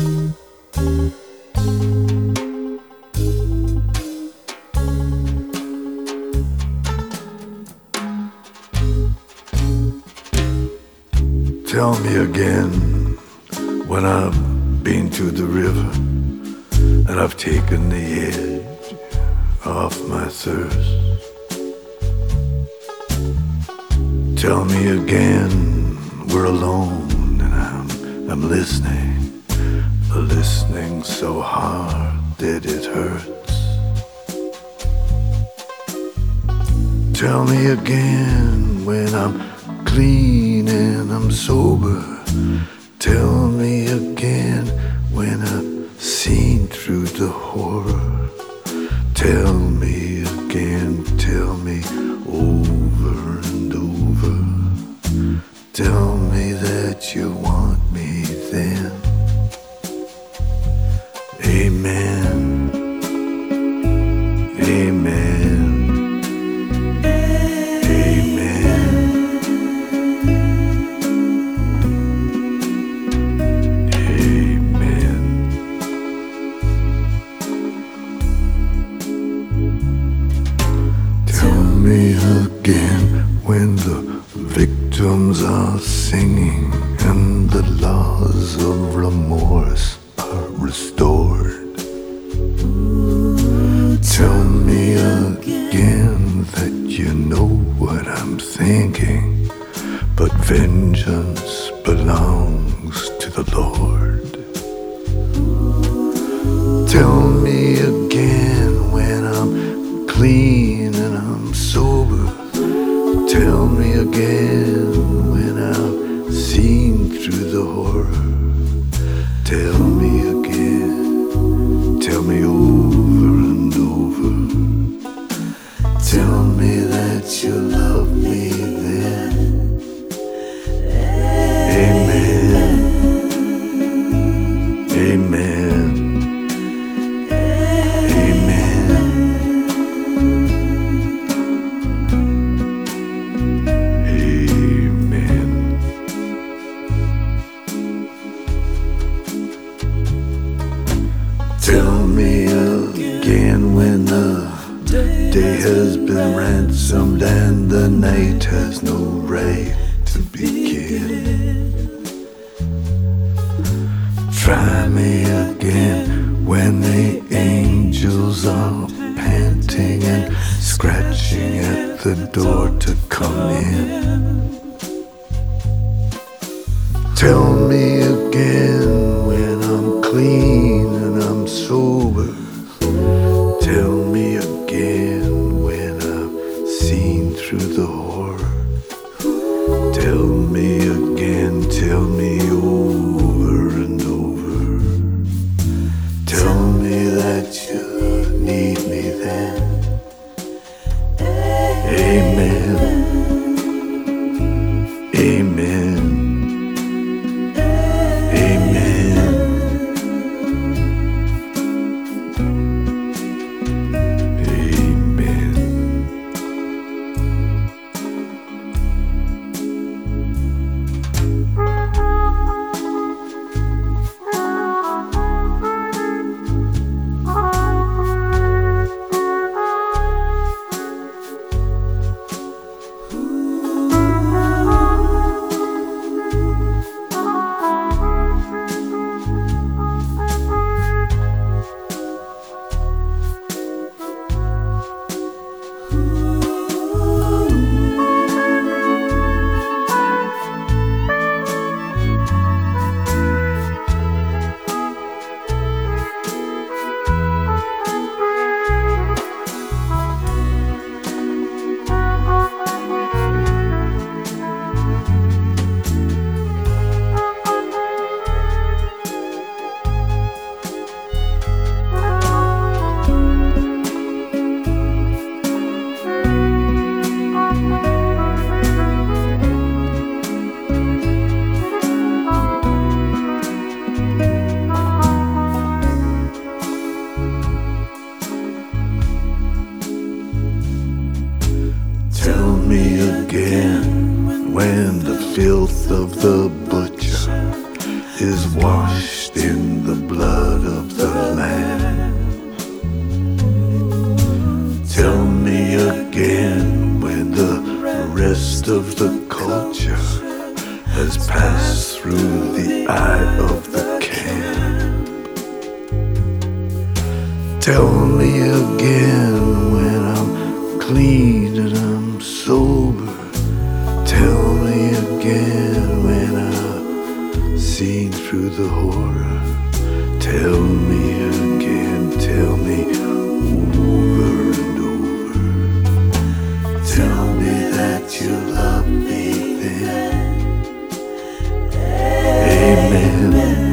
Tell me again when I've been to the river and I've taken the edge off my thirst. Tell me again we're alone and I'm listening so hard that it hurts. Tell me again when I'm clean and I'm sober. Tell me again when I've seen through the horror. Tell me again, tell me over and over. Tell me that you want me then. Amen. Amen. Again when the victims are singing and the laws of remorse are restored. Tell me again that you know what I'm thinking, but vengeance belongs to the Lord. Tell me again when I'm clean and I'm sober. Tell me again when I've seen through the horror. Tell me again, tell me over and over. Tell me that you love me then. Amen. Amen. Tell me again when the day has been ransomed and the night has no right to begin. Try me again when the angels are panting and scratching at the door to come in. Tell me again when I'm clean and I'm sober. Tell me again when I've seen through the horror. Tell me again, tell me over and over. Tell me that you need me then. Amen. Amen. is washed in the blood of the Lamb. Tell me again when the rest of the culture has passed through the eye of the camp. Tell me again when I'm clean and I'm sober. Tell me again when I've seen through the horror. Tell me again, tell me over and over. Tell me that you love me then. Amen.